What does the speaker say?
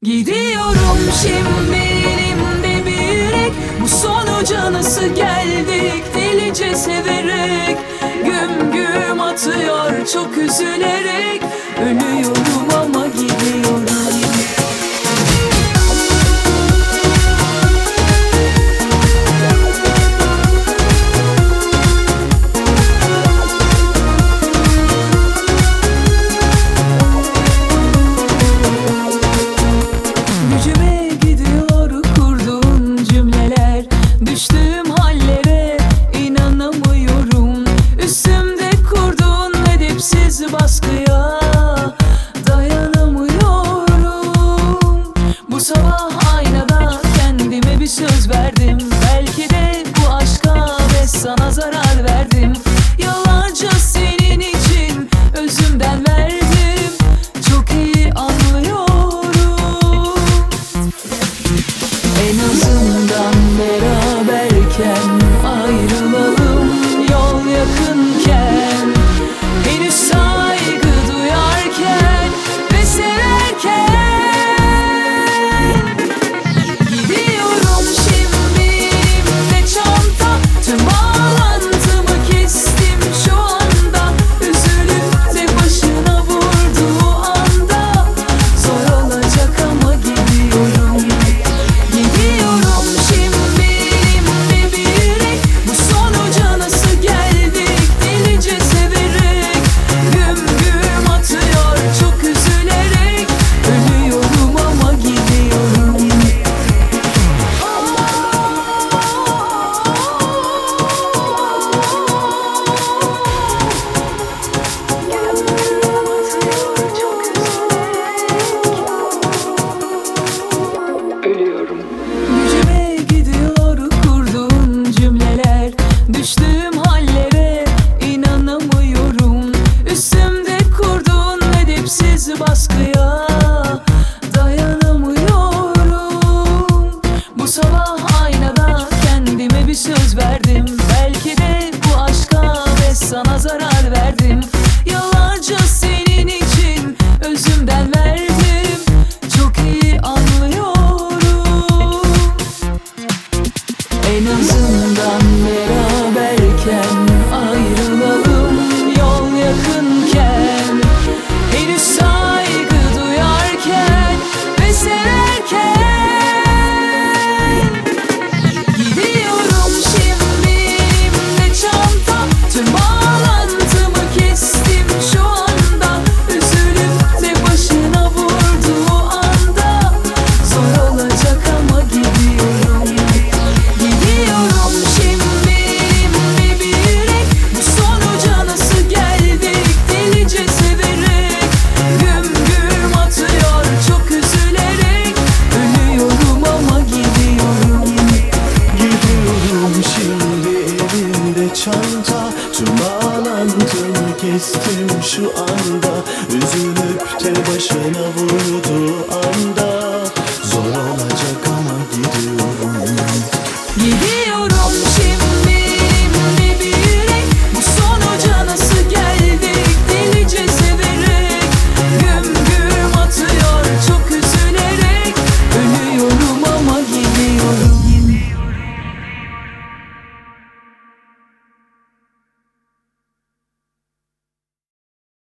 Gidiyorum şimdi elimde bir yürek, bu sonuca nasıl geldik delice severek. Güm güm atıyor çok üzülerek, ölüyorum ama gidiyorum. Gücüme gidiyor kurduğun cümleler, düştüğüm hallere inanamıyorum. Üstümde kurduğun edepsiz baskıya dayanamıyorum. Bu sabah aynada kendime bir söz verdim, belki de bu aşka ve sana zarar verdim. Yıllarca senin için özümden verdim, çok iyi anlıyorum. En azından beraberken ayrılalım, yol yakınken, henüz saygı duyarken ve severken. Gidiyorum şimdi elimde çanta, tüm bağlantımı kestim şu anda. Üzülüp de başına vurduğu anda zor olacak ama gidiyorum. Gidiyorum şimdi elimde bir yürek, bu sonuca nasıl geldik delice severek. Güm güm atıyor çok üzülerek, ölüyorum ama gidiyorum. Ölüyorum. Gücüme gidiyor kurduğun cümleler, düştüğüm hallere inanamıyorum. Üstümde kurduğun edepsiz baskıya dayanamıyorum. Bu sabah aynada kendime bir söz verdim, belki de bu aşka ve sana zarar verdim. Yıllarca senin için özümden verdim, çok iyi anlıyorum. En azından beraberken ayrılalım, yol yakınken, henüz saygı duyarken ve severken. Gidiyorum şimdi elimde çanta, tüm bağlantımı kestim şu anda. Üzülüp de başına vurduğu anda zor olacak ama gidiyorum. Gidiyorum şimdi elimde bir yürek, bu sonuca nasıl geldik delice severek. Güm güm atıyor çok üzülerek, ölüyorum ama gidiyorum. Gidiyorum şimdi elimde çanta, tüm bağlantımı kestim şu anda. Üzülüp de başına vurduğu anda